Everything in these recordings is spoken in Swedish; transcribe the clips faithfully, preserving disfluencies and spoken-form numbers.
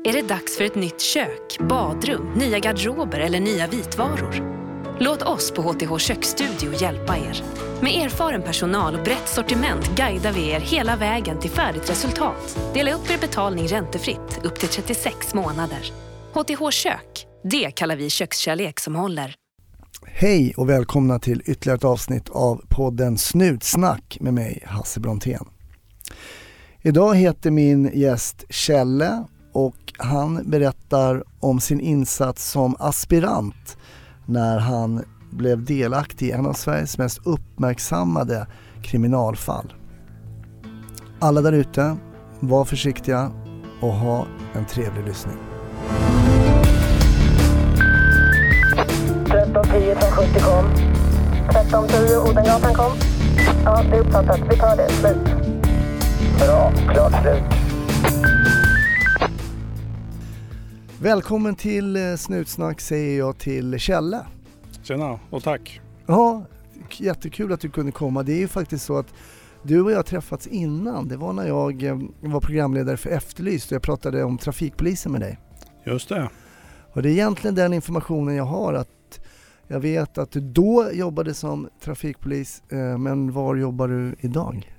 Är det dags för ett nytt kök, badrum, nya garderober eller nya vitvaror? Låt oss på H T H Köksstudio hjälpa er. Med erfaren personal och brett sortiment guidar vi er hela vägen till färdigt resultat. Dela upp er betalning räntefritt upp till trettiosex månader. H T H Kök, det kallar vi kökskärlek som håller. Hej och välkomna till ytterligare ett avsnitt av podden Snutsnack med mig, Hasse Brontén. Idag heter min gäst Kjelle och han berättar om sin insats som aspirant när han blev delaktig i en av Sveriges mest uppmärksammade kriminalfall. Alla där ute, var försiktiga och ha en trevlig lyssning. tretton tio från sjuttio kom. tretton tio Odengatan kom. Ja, det är uppfattat. Vi tar det. Slut. Bra. Klart slut. Välkommen till Snutsnack säger jag till Kjelle. Tjena och tack. Ja, jättekul att du kunde komma. Det är ju faktiskt så att du och jag träffats innan. Det var när jag var programledare för Efterlyst och jag pratade om trafikpolisen med dig. Just det. Och det är egentligen den informationen jag har, att jag vet att du då jobbade som trafikpolis, men var jobbar du idag?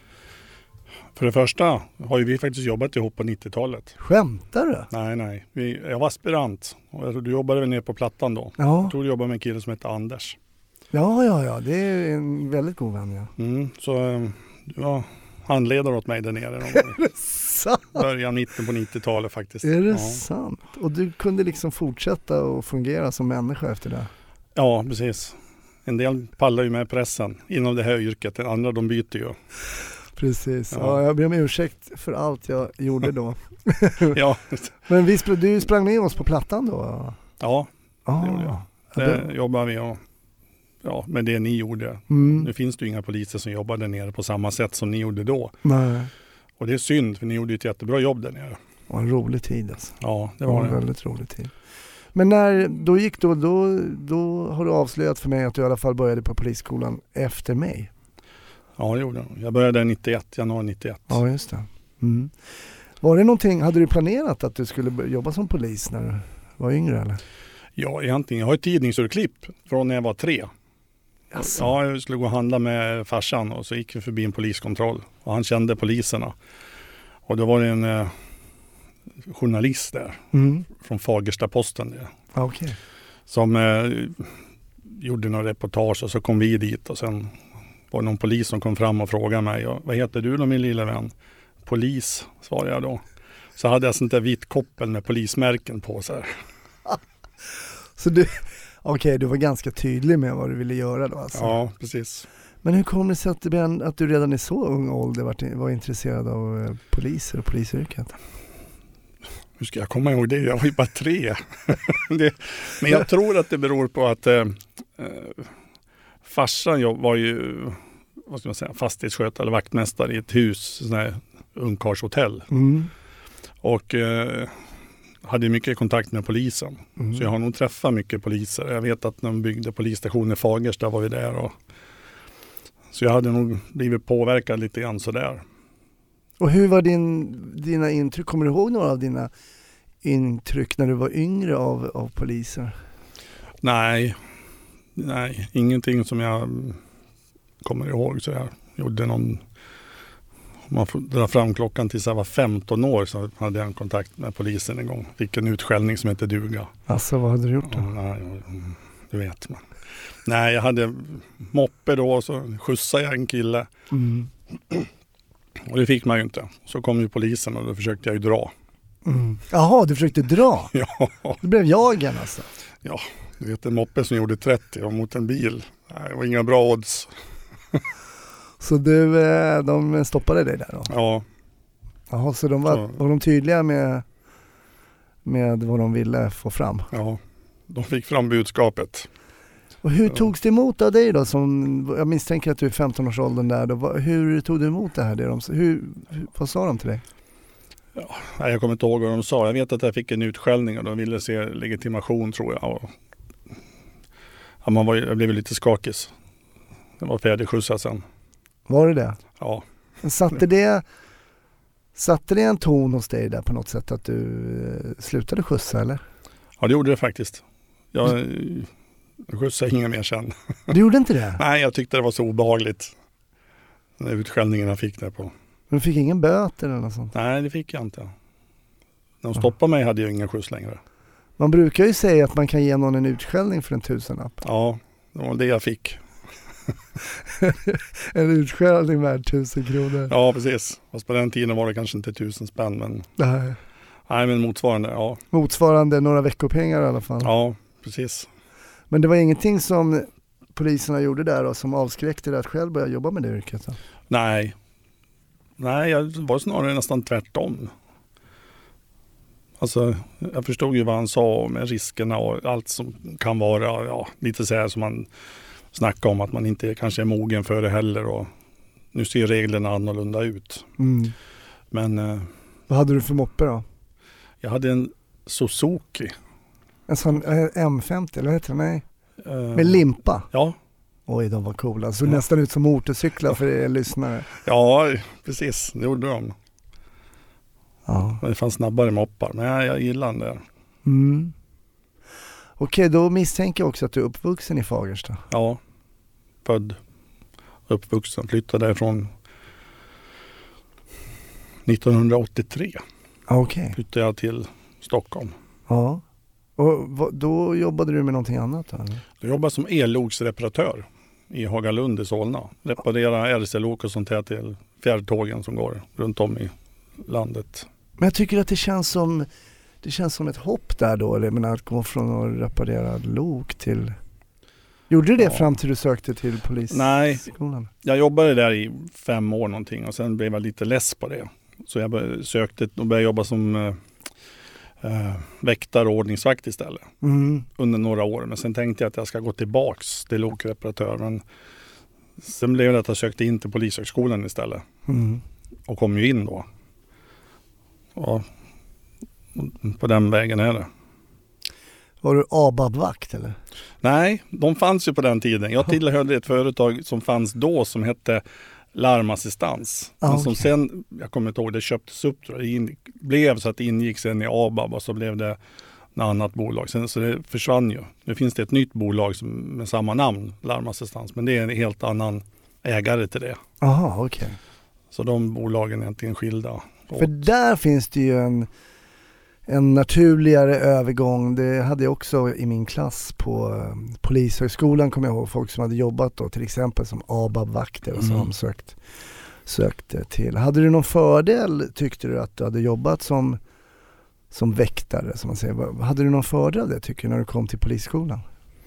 För det första har ju vi faktiskt jobbat ihop på nittiotalet. Skämtar du? Nej, nej. Vi, jag var aspirant och du jobbade väl ner på Plattan då. Ja. Jag tror du jobbade med en kille som heter Anders. Ja, ja, ja. Det är en väldigt god vän, ja. Mm, så du var handledare åt mig där nere. Är det sant? Början mitten på nittiotalet faktiskt. Är det ja. sant? Och du kunde liksom fortsätta och fungera som människa efter det? Ja, precis. En del pallar ju med pressen inom det här yrket. Andra de byter ju. Precis. Ja. Ja. Ja, jag ber om ursäkt för allt jag gjorde då. Ja. Men vi spr- du sprang med oss på Plattan då? Ja, Ah. det gjorde jag. Där jobbar vi och, ja, med det ni gjorde. Mm. Nu finns det ju inga poliser som jobbar där nere på samma sätt som ni gjorde då. Nej. Och det är synd, för ni gjorde ett jättebra jobb där nere. Det var en rolig tid alltså. Ja, det Det var var en det. väldigt rolig tid. Men när då gick då, då, då har du avslöjat för mig att du i alla fall började på polisskolan efter mig. Ja, det gjorde jag. Jag började nittioett, januari nittioett. Ja, just det. Mm. Var det någonting, hade du planerat att du skulle börja jobba som polis när du var yngre eller? Ja, egentligen. Jag har ett tidningsurklipp från när jag var tre. Jaså. Ja, jag skulle gå och handla med farsan och så gick vi förbi en poliskontroll. Och han kände poliserna. Och då var det en eh, journalist där Mm. från Fagersta-Posten där, Ja, okej. som eh, gjorde några reportage och så kom vi dit och sen var det någon polis som kom fram och frågade mig, och, vad heter du då min lilla vän? Polis, svarade jag då. Så hade jag sånt där vit koppel med polismärken på sig. Så du, okej, du var ganska tydlig med vad du ville göra då alltså. Ja, precis. Men hur kom det sig att, det, att du redan i så ung ålder var, var intresserad av eh, poliser och polisyrket? Hur ska jag komma ihåg det? Jag var ju bara tre. det, men jag tror att det beror på att eh, farsan jag var ju vad ska man säga, fastighetsskötare eller vaktmästare i ett hus, sån här ungkarlshotell. Mm. Och eh, hade mycket kontakt med polisen. Mm. Så jag har nog träffat mycket poliser. Jag vet att när de byggde polisstationen i Fagersta var vi där. Och, så jag hade nog blivit påverkad lite grann sådär. Och hur var din, dina intryck? Kommer du ihåg några av dina intryck när du var yngre av, av poliser? Nej, nej, ingenting som jag kommer ihåg. Så jag gjorde någon, om man får dra fram klockan tills jag var femton år så hade jag en kontakt med polisen en gång. Fick en utskällning som heter duga. Alltså, vad hade du gjort då? Ja, nej, du vet man. Nej, jag hade moppe då och så skjutsade jag en kille. Mm. Och det fick man ju inte. Så kom ju polisen och då försökte jag ju dra. Mm. Jaha, du försökte dra? Ja. Det blev jagen alltså? Ja, du vet en moppe som gjorde trettio och mot en bil. Nej, det var inga bra odds. Så du, de stoppade dig där då? Ja. Jaha, så de var, Så. var de tydliga med, med vad de ville få fram? Ja, de fick fram budskapet. Och hur Ja. togs det emot av dig då? Som, jag misstänker att du är femton-årsåldern där. Då. Hur tog du emot det här? Det de, hur, hur, vad sa de till dig? Ja, nej, jag kommer inte ihåg vad de sa. Jag vet att jag fick en utskällning och de ville se legitimation tror jag. Och, ja, man var, jag blev lite skakig. Det var färdigskjutsad sen. Var det det? Ja. Satte det, Satte det en ton hos dig där på något sätt att du eh, slutade skjutsa eller? Ja, det gjorde det faktiskt. Jag, jag skjutsade inga mer sen. Du gjorde inte det? Nej, jag tyckte det var så obehagligt. Den där utskällningen jag fick där på. Men du fick ingen böter eller något sånt? Nej, det fick jag inte. När de stoppade mig hade jag ingen skjuts längre. Man brukar ju säga att man kan ge någon en utskällning för en tusenlapp. Ja, det var det jag fick. En utskällning värd tusen kronor. Ja, precis. Fast på den tiden var det kanske inte tusen spänn. Men... Nej. Nej, men motsvarande, ja. Motsvarande några veckopengar i alla fall. Ja, precis. Men det var ingenting som poliserna gjorde där och som avskräckte dig att själv börja jobba med det yrket? Då? Nej. Nej, jag var snarare nästan tvärtom. Alltså, jag förstod ju vad han sa med riskerna och allt som kan vara, ja, lite så här som man snackar om att man inte kanske är mogen för det heller och nu ser reglerna annorlunda ut. Mm. Men eh, vad hade du för moppe då? Jag hade en Suzuki. En sån eh, M femtio, eller vad heter det? Nej. Eh, med limpa? Ja. Oj, de var coola. Så ja. Ja. Nästan ut som motorcyklar för er lyssnare. Ja, precis. Det gjorde de. Ja. Det fanns snabbare moppar, men jag, jag gillar den där. Mm. Okej, då misstänker jag också att du är uppvuxen i Fagersta. Ja, född, uppvuxen, flyttade därifrån nittonhundraåttiotre. Okej. Flyttade jag till Stockholm. Ja. Och vad, då jobbade du med någonting annat då? Eller? Jag jobbade som elloksreparatör i Hagalund i Solna. Reparera R C-lok och sånt här till fjärrtågen som går runt om i landet. Men jag tycker att det känns som det känns som ett hopp där då, eller men att gå från att reparera lok till... Gjorde du det ja. Fram till du sökte till polisskolan? Nej, jag jobbade där i fem år någonting och sen blev jag lite less på det. Så jag sökte och började jobba som eh, eh, väktare och ordningsvakt istället. Mm. Under några år, men sen tänkte jag att jag ska gå tillbaks till lokreparatör. Men sen blev det att jag sökte in till polishögskolan istället. Mm. Och kom ju in då. Ja, på den vägen är det. Var du A B A B-vakt eller? Nej, de fanns ju på den tiden. Jag tillhörde ett företag som fanns då som hette Larmassistans. Ah, men som okay. sen, jag kommer inte ihåg, det köptes upp. Det in, blev så att det ingick sen i A B A B och så blev det ett annat bolag. Sen, så det försvann ju. Nu finns det ett nytt bolag som, med samma namn, Larmassistans. Men det är en helt annan ägare till det. Aha, okej. Okay. Så de bolagen är egentligen skilda. För där finns det ju en, en naturligare övergång. Det hade jag också i min klass på um, polishögskolan, kommer jag ihåg. Folk som hade jobbat då, till exempel som A B A B-vakter och Mm. som sökt, sökte till. Hade du någon fördel, tyckte du, att du hade jobbat som, som väktare, som man säger? Hade du någon fördel av det, tycker du, när du kom till polisskolan?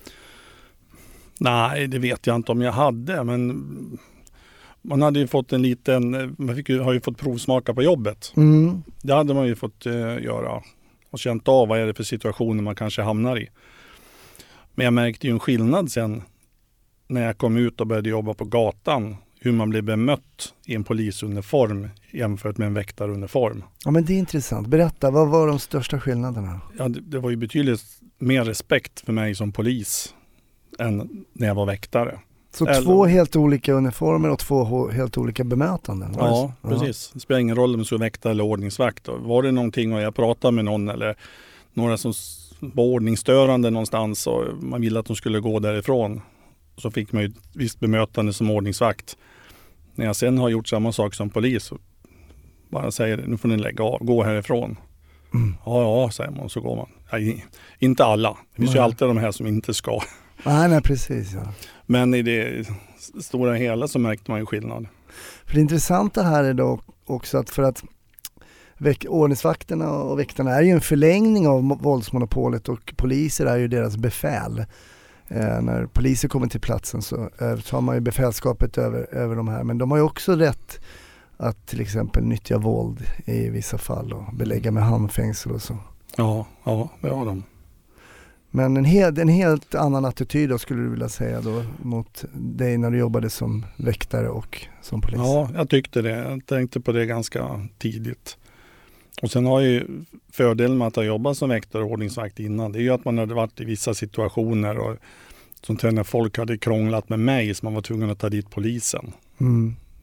Nej, det vet jag inte om jag hade, men man hade ju fått en liten, man fick ju, har ju fått provsmaka på jobbet. Mm. Det hade man ju fått uh, göra och känt av vad är det för situationer man kanske hamnar i. Men jag märkte ju en skillnad sen när jag kom ut och började jobba på gatan, hur man blev bemött i en polisuniform jämfört med en väktaruniform. Ja, men det är intressant. Berätta, vad var de största skillnaderna? Ja, det, det var ju betydligt mer respekt för mig som polis än när jag var väktare. Så Eller... två helt olika uniformer och två helt olika bemötanden? Ja, precis. Det spelar ingen roll om du är väktare eller ordningsvakt. Var det någonting och jag pratade med någon eller några som var ordningsstörande någonstans och man ville att de skulle gå därifrån, så fick man ju ett visst bemötande som ordningsvakt. När jag sen har gjort samma sak som polis så bara säger nu får ni lägga av, gå härifrån. Mm. Ja, ja, säger man och så går man. Nej, inte alla. Det finns nej. ju alltid de här som inte ska. Nej, nej, precis. Ja. Men i det stora hela så märkte man ju skillnad. För det intressanta här är då också att för att väck- ordningsvakterna och väktarna är ju en förlängning av våldsmonopolet och poliser är ju deras befäl. Eh, när poliser kommer till platsen så eh, tar man ju befälskapet över, över de här. Men de har ju också rätt att till exempel nyttja våld i vissa fall och belägga med handfängsel och så. Ja, ja, det har de. Men en, hel, en helt annan attityd då, skulle du vilja säga då, mot dig när du jobbade som väktare och som polis? Ja, jag tyckte det. Jag tänkte på det ganska tidigt. Och sen har jag ju fördelen med att ha jobbat som väktare och ordningsvakt innan. Det är ju att man hade varit i vissa situationer och sånt här när folk hade krånglat med mig så man var tvungen att ta dit polisen. Mm.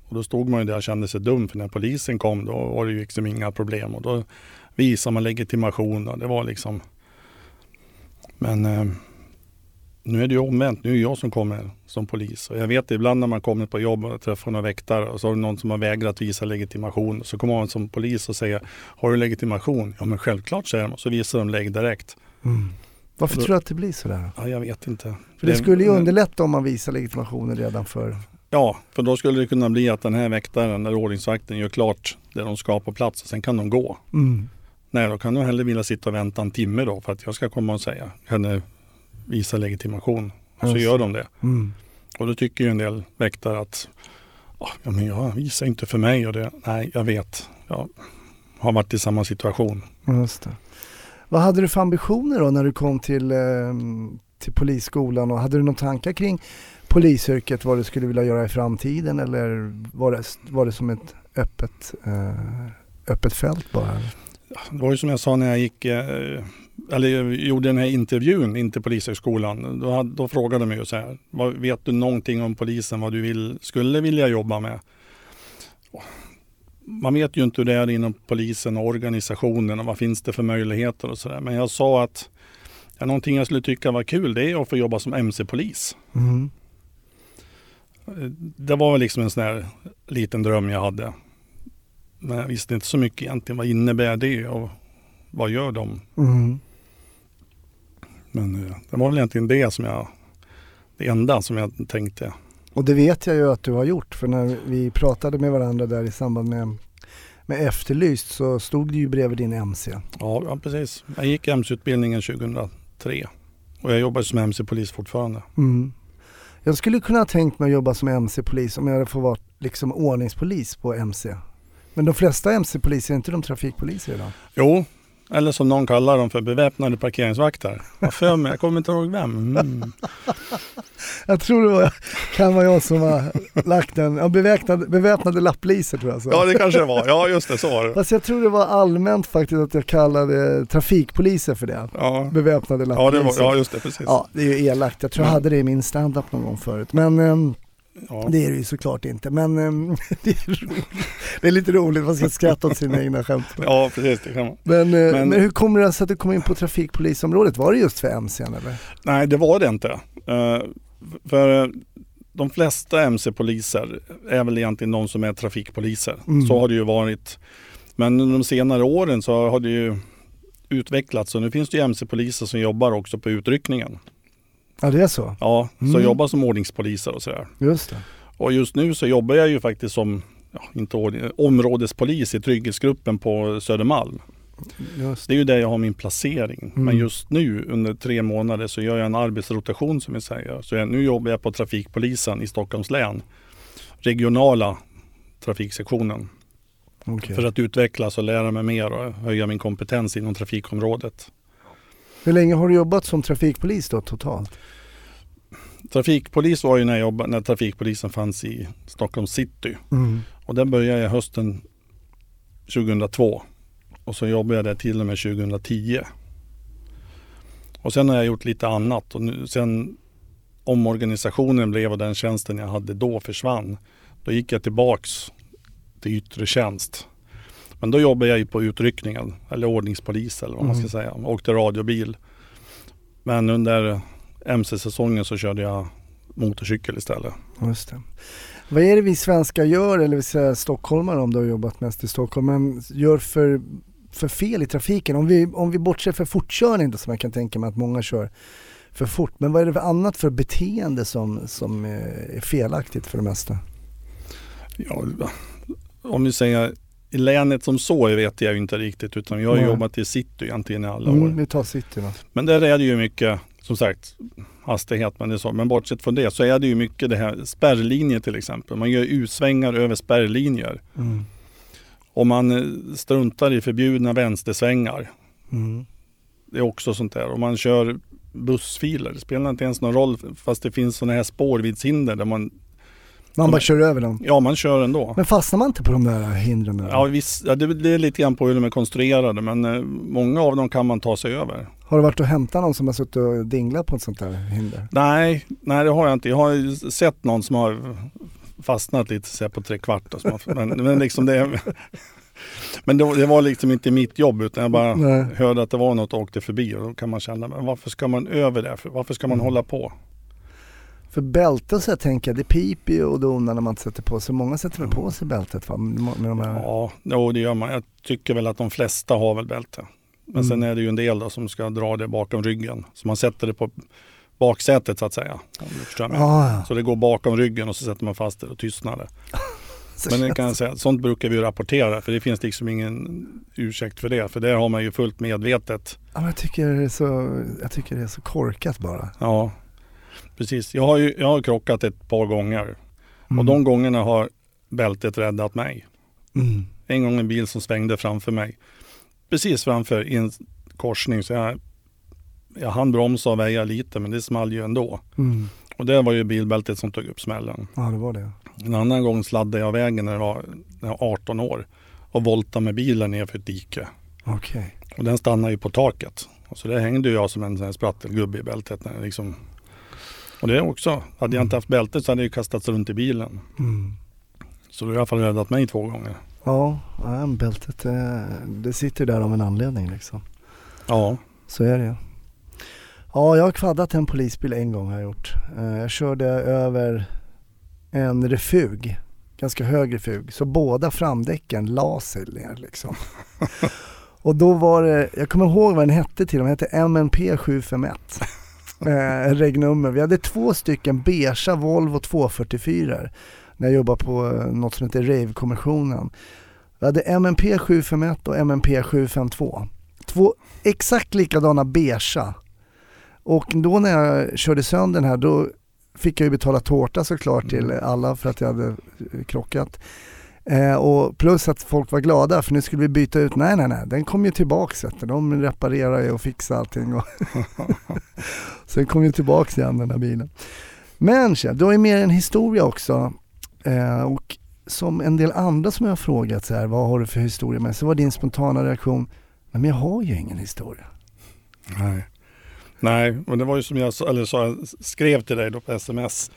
Och då stod man ju där och kände sig dum, för när polisen kom då var det ju liksom inga problem. Och då visade man legitimation och det var liksom... Men eh, nu är det ju omvänt. Nu är jag som kommer som polis. Och jag vet ibland när man kommer på jobb och träffar några väktare och så har det någon som har vägrat visa legitimation. Så kommer man som polis och säger, har du legitimation? Ja, men självklart, säger de. Och så visar de lägg direkt. Mm. Varför då, tror du att det blir så där? Ja, jag vet inte. För det, det skulle ju underlätta om man visar legitimationen redan för... Ja, för då skulle det kunna bli att den här väktaren eller ordningsvakten gör klart det de ska på plats och sen kan de gå. Mm. Nej, då kan de hellre vilja sitta och vänta en timme då för att jag ska komma och säga, kan du visa legitimation? Och så Just. gör de det. Mm. Och då tycker ju en del väktare att ja, men jag visar inte för mig och det. Nej, jag vet. Jag har varit i samma situation. Just det. Vad hade du för ambitioner då när du kom till, eh, till polisskolan? Och hade du någon tankar kring polisyrket, vad du skulle vilja göra i framtiden? Eller var det, var det som ett öppet, eh, öppet fält bara? Det var ju som jag sa när jag gick, eh, eller gjorde den här intervjun in till polishögskolan. Då, då frågade de mig ju så här, vad, vet du någonting om polisen, vad du vill, skulle vilja jobba med? Man vet ju inte hur det är inom polisen och organisationen och vad finns det för möjligheter och sådär. Men jag sa att ja, någonting jag skulle tycka var kul, det är att få jobba som M C-polis. Mm. Det var väl liksom en sån här liten dröm jag hade. Men jag visste inte så mycket egentligen. Vad innebär det och vad gör de? Mm. Men det var väl egentligen det som jag, det enda som jag tänkte. Och det vet jag ju att du har gjort, för när vi pratade med varandra där i samband med, med Efterlyst så stod det ju bredvid din M C. Ja, ja precis. Jag gick M C-utbildningen tjugohundratre och jag jobbar som M C-polis fortfarande. Mm. Jag skulle kunna ha tänkt mig att jobba som M C-polis om jag hade fått vara liksom ordningspolis på M C. Men de flesta M C-poliser är inte de trafikpoliser idag? Jo, eller som någon kallar dem för beväpnade parkeringsvakter. Jag för mig, jag kommer inte ihåg vem. Mm. Jag tror det var, kan vara jag som har lagt den. Ja, beväpnade, beväpnade lappliser tror jag. Så. Ja, det kanske det var. Ja, just det, så var det. Fast jag tror det var allmänt faktiskt att jag kallade trafikpoliser för det. Ja. Beväpnade lappliser. Ja, det var, ja, just det, precis. Ja, det är ju elakt. Jag tror jag hade det i min stand-up någon gång förut. Men... Äm, ja. Det är det ju såklart inte, men äm, det, är det är lite roligt, man ska skratta åt sina egna skämt. Ja, precis, det kan man. Men, äh, men, men hur kommer det sig att du kom in på trafikpolisområdet? Var det just för M C eller? Nej, det var det inte. Uh, för uh, de flesta M C-poliser är väl egentligen de som är trafikpoliser. Mm. Så har det ju varit. Men under de senare åren så har det ju utvecklats, och nu finns det ju M C-poliser som jobbar också på utryckningen. Ja, det är så? Ja, så mm. jobbar som ordningspoliser och sådär. Just det. Och just nu så jobbar jag ju faktiskt som ja, inte ordning, områdespolis i trygghetsgruppen på Södermalm. Just. Det är ju där jag har min placering. Mm. Men just nu under tre månader så gör jag en arbetsrotation som vi säger. Så jag, nu jobbar jag på trafikpolisen i Stockholms län. Regionala trafiksektionen. Okay. För att utvecklas och lära mig mer och höja min kompetens inom trafikområdet. Hur länge har du jobbat som trafikpolis då totalt? Trafikpolis var ju när, jag jobbade, när trafikpolisen fanns i Stockholms city. Mm. Och där började jag hösten tjugohundratvå. Och så jobbade jag där till och med tjugohundratio. Och sen har jag gjort lite annat. Och nu, sen omorganisationen blev och den tjänsten jag hade då försvann. Då gick jag tillbaks till yttre tjänst. Men då jobbade jag ju på utryckningen, eller ordningspolis eller vad mm. man ska säga. Jag åkte radiobil. Men under M C-säsongen så körde jag motorcykel istället. Just det. Vad är det vi svenskar gör, eller vi säger stockholmare om du har jobbat mest i Stockholm, men gör för, för fel i trafiken? Om vi, om vi bortser för fortkörning då, som jag kan tänka mig att många kör för fort. Men vad är det för annat för beteende som, som är felaktigt för det mesta? Ja, om vi säger i länet som så vet jag ju inte riktigt, utan jag har mm. jobbat i city egentligen i alla mm, år. Vi tar city då. Men där är det ju mycket, som sagt, hastighet, men det är så. Men bortsett från det så är det ju mycket det här spärrlinjer till exempel. Man gör utsvängar över spärrlinjer. Mm. Och man struntar i förbjudna vänstersvängar. Mm. Det är också sånt där. Och man kör bussfiler. Det spelar inte ens någon roll fast det finns såna här spårviddshinder där man Man bara kör över dem? Ja, man kör ändå. Men fastnar man inte på de där hindren? Ja, visst, ja det, det är lite grann på hur de är konstruerade, men eh, många av dem kan man ta sig över. Har du varit och hämtat någon som har suttit och dinglat på ett sånt där hinder? Nej, nej det har jag inte. Jag har sett någon som har fastnat lite så här på tre kvart. Alltså, men, men liksom det... Men det, det var liksom inte mitt jobb, utan jag bara Nej. hörde att det var något och åkte förbi, och då kan man känna, men varför ska man över det? Varför ska man mm. hålla på? För bältet så jag tänker, det piper ju och donar när man sätter på sig. Många sätter väl på sig bältet, va? Med de här... Ja, jo, det gör man. Jag tycker väl att de flesta har väl bälte. Men mm. sen är det ju en del då som ska dra det bakom ryggen. Så man sätter det på baksätet så att säga. Om du förstår mig. Ah, ja. Så det går bakom ryggen och så sätter man fast det och tystnar det. Men det kan jag säga, sånt brukar vi rapportera, för det finns liksom ingen ursäkt för det. För där har man ju fullt medvetet. Ja, men jag, tycker det är så, jag tycker det är så korkat bara. Ja, precis. Jag har ju jag har krockat ett par gånger. Mm. Och de gångerna har bältet räddat mig. Mm. En gång en bil som svängde framför mig. Precis framför i en korsning. Så jag, jag hann bromsa och väja lite, men det small ju ändå. Mm. Och det var ju bilbältet som tog upp smällen. Ja, det var det. En annan gång sladdade jag vägen när jag var, när jag var arton år. Och voltade med bilen ner för ett dike. Okay. Och den stannade ju på taket. Och så där hängde jag som en sån här sprattelgubbe i bältet. När liksom... Och det också. Hade jag inte haft bältet så hade jag kastats runt i bilen. Mm. Så det har i alla fall räddat mig två gånger. Ja, ja bältet det sitter där av en anledning liksom. Ja. Så är det. Ja, jag har kvaddat en polisbil en gång har jag gjort. Jag körde över en refug, ganska hög refug. Så båda framdäcken la sig ner liksom. Och då var det, jag kommer ihåg vad den hette till, den hette M N P sju fem ett. Eh, regnummer. Vi hade två stycken beige Volvo tvåhundrafyrtiofyra när jag jobbade på något som heter Rave-kommissionen. Vi hade M N P sju fem ett och M N P sju fem två. Två exakt likadana beige. Och då när jag körde sönder den här, då fick jag ju betala tårta såklart till alla för att jag hade krockat. Eh, och plus att folk var glada för nu skulle vi byta ut. Nej, nej, nej. Den kom ju tillbaka. De reparerade ju och fixade allting. Och sen kom ju tillbaka igen den här bilen. Men du har ju mer en historia också. Eh, och som en del andra som jag har frågat så här, vad har du för historia med? Så var din spontana reaktion, men jag har ju ingen historia. Nej. Nej, men det var ju som jag, eller så jag skrev till dig då på sms.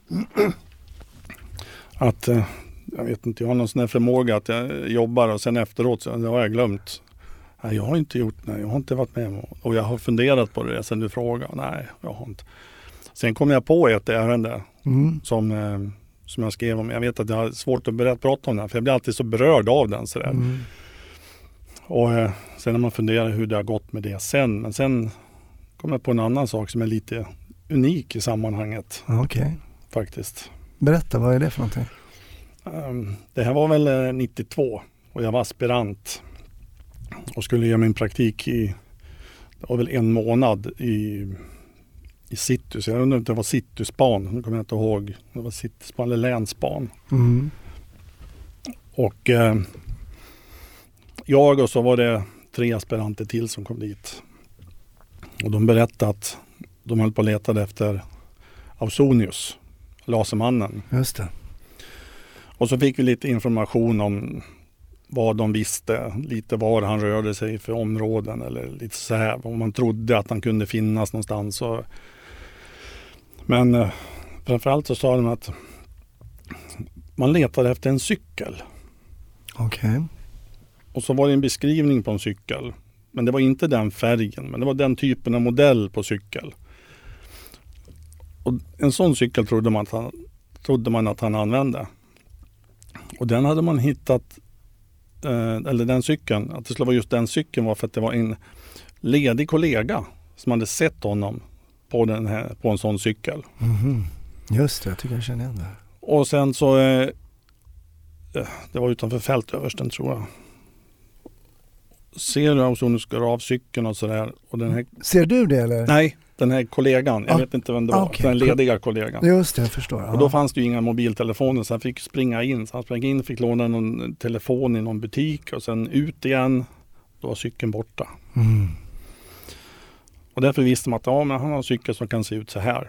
Att... Eh, Jag vet inte, jag har någon sån här förmåga att jag jobbar och sen efteråt så det har jag glömt. Nej, jag har inte gjort det, jag har inte varit med och jag har funderat på det sen du frågade. Nej, jag har inte. Sen kom jag på ett ärende mm. som, eh, som jag skrev om. Jag vet att jag har svårt att berätta, prata om den för jag blir alltid så berörd av den sådär. Mm. Och eh, sen när man funderar hur det har gått med det sen. Men sen kom jag på en annan sak som är lite unik i sammanhanget. Okej. Okay. Faktiskt. Berätta, vad är det för någonting? Um, det här var väl nittiotvå och jag var aspirant och skulle göra min praktik i, det var väl en månad i, i City. Så jag undrar om det var Cityspan, nu kommer jag inte ihåg. Det var Cityspan eller Länsspan. Mm. Och eh, jag och så var det tre aspiranter till som kom dit. Och de berättade att de höll på att leta efter Ausonius, lasermannen. Just det. Och så fick vi lite information om vad de visste, lite var han rörde sig för områden eller lite så här, om man trodde att han kunde finnas någonstans. Och... Men eh, framförallt så sa de att man letade efter en cykel. Okej. Okay. Och så var det en beskrivning på en cykel, men det var inte den färgen, men det var den typen av modell på cykel. Och en sån cykel trodde man att han, trodde man att han använde. Och den hade man hittat, eh, eller den cykeln, att det skulle vara just den cykeln var för att det var en ledig kollega som hade sett honom på, den här, på en sån cykel. Mm-hmm. Just det, jag tycker jag känner igen det. Och sen så, eh, det var utanför fältöversten tror jag. Ser du Ausonius går av cykeln och sådär. Och den här... Ser du det eller? Nej. Den här kollegan, jag ah, vet inte vem det var, okay. Den lediga kollegan. Just det, jag förstår. Och då fanns det ju inga mobiltelefoner så han fick springa in. Så han sprang in, fick låna någon telefon i någon butik och sen ut igen. Då var cykeln borta. Mm. Och därför visste man att ja, men han har en cykel som kan se ut så här.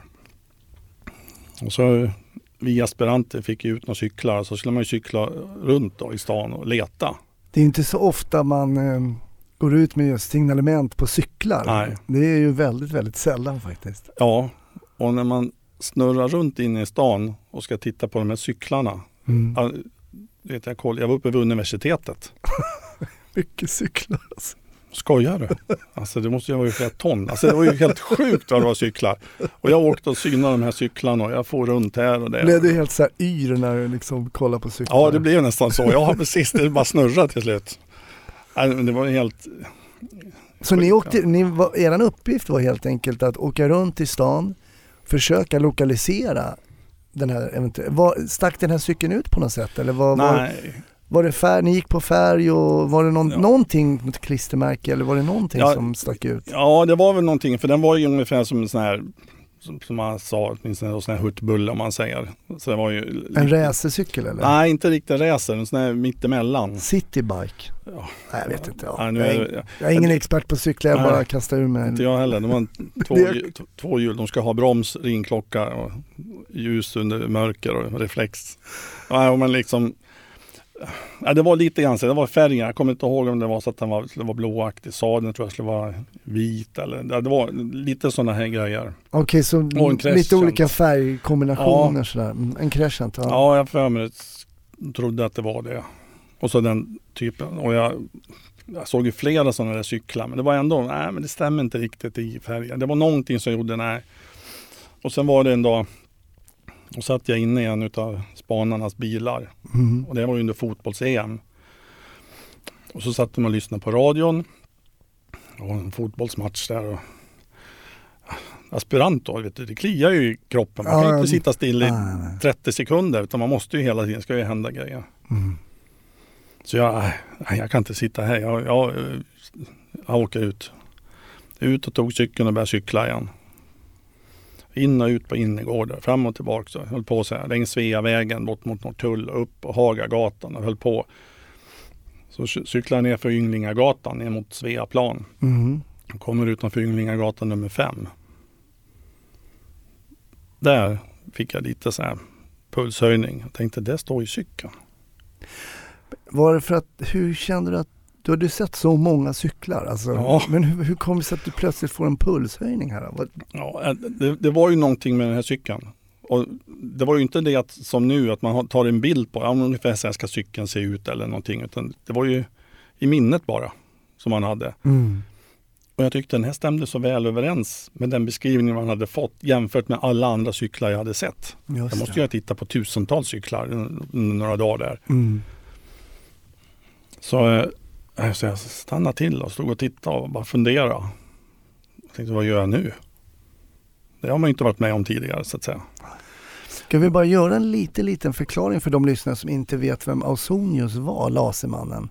Och så vi aspiranter fick ju ut några cyklar så skulle man ju cykla runt då i stan och leta. Det är inte så ofta man... Eh... går ut med just signalement på cyklar. Nej. Det är ju väldigt, väldigt sällan faktiskt. Ja, och när man snurrar runt inne i stan och ska titta på de här cyklarna. Mm. Jag, vet, jag, koll, jag var uppe vid universitetet. Mycket cyklar alltså. Skojar du? Alltså det måste ju vara flera ton. Alltså det var ju helt sjukt vad det var cyklar. Och jag åkte och synade de här cyklarna och jag får runt här och där. Blev du helt så här yr när du liksom kollar på cyklar? Ja, det blev nästan så. Jag har precis, det bara snurrat till slut. Nej, men det var helt... Så ni åkte, ni var, eran uppgift var helt enkelt att åka runt i stan, försöka lokalisera den här eventuellt. Stack den här cykeln ut på något sätt? Eller var, Nej. var, var det färg, ni gick på färg och var det någon, ja. någonting mot klistermärke eller var det någonting ja, som stack ut? Ja, det var väl någonting, för den var ju ungefär som en sån här, som, som man sa, en sån här hurtbulle om man säger. Så det var ju lite... En racercykel eller? Nej, inte riktigt racer, en sån här mittemellan. Citybike? Ja. Nej, jag vet inte. Ja. Ja, nu jag, är, är, jag är ingen jag, expert på cyklar, jag nej, bara kastar ur mig. Inte jag heller. De har två, det... två hjul, de ska ha broms, ringklocka och ljus under mörker och reflex. Ja, men liksom... Ja, det var lite grann så, det var färgen. Jag kommer inte ihåg om det var så att den var, det var blåaktig. Sadeln tror jag skulle vara vit. Eller, det var lite sådana här grejer. Okej, okay, så lite olika färgkombinationer ja. sådär. En crescent. Ja, ja jag för mig trodde att det var det. Och så den typen. Och jag, jag såg ju flera sådana där cyklar. Men det var ändå, nej men det stämmer inte riktigt i färgen. Det var någonting som gjorde, nej. Och sen var det en dag, och satt jag inne i en av spanarnas bilar. Mm. Och det var ju under fotbolls-E M. Och så satt de och lyssnade på radion. Och en fotbollsmatch där. Och aspirant då, vet du, det kliar ju i kroppen. Man kan ja, inte sitta still i nej, nej. trettio sekunder. Utan man måste ju hela tiden, ska ju hända grejer. Mm. Så jag, nej, jag kan inte sitta här. Jag, jag, jag åker ut. Ut och tog cykeln och började cykla igen. In och ut på innergårdar, fram och tillbaka. Så höll på så här, längs Sveavägen, bort mot Norrtull, upp på Hagagatan och höll på. Så cyklade jag ner för Ynglingagatan ner mot Sveaplan. Mm. Kommer utanför Ynglingagatan nummer fem. Där fick jag lite så här pulshöjning. Jag tänkte, det står ju cykeln. Var det för att, hur kände du att du hade sett så många cyklar? Alltså, ja. Men hur, hur kom det sig att du plötsligt får en pulshöjning här? Vad? Ja, det, det var ju någonting med den här cykeln. Och det var ju inte det att, som nu att man tar en bild på ja, ungefär så här ska cykeln se ut eller någonting. Utan det var ju i minnet bara som man hade. Mm. Och jag tyckte den här stämde så väl överens med den beskrivning man hade fått jämfört med alla andra cyklar jag hade sett. Just jag måste ju titta på tusentals cyklar under några dagar där. Mm. Så... Så jag stannade till och stod och tittade och bara funderade. Jag tänkte, vad gör jag nu? Det har man inte varit med om tidigare så att säga. Ska vi bara göra en liten, liten förklaring för de lyssnare som inte vet vem Ausonius var, lasermannen?